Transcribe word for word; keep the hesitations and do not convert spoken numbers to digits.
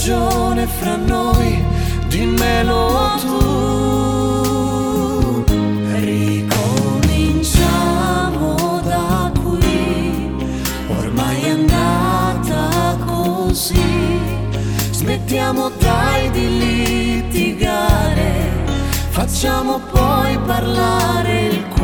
ragione fra noi, dimmelo tu. Ricominciamo da qui, ormai è andata così. Smettiamo dai di litigare, facciamo poi parlare il cuore.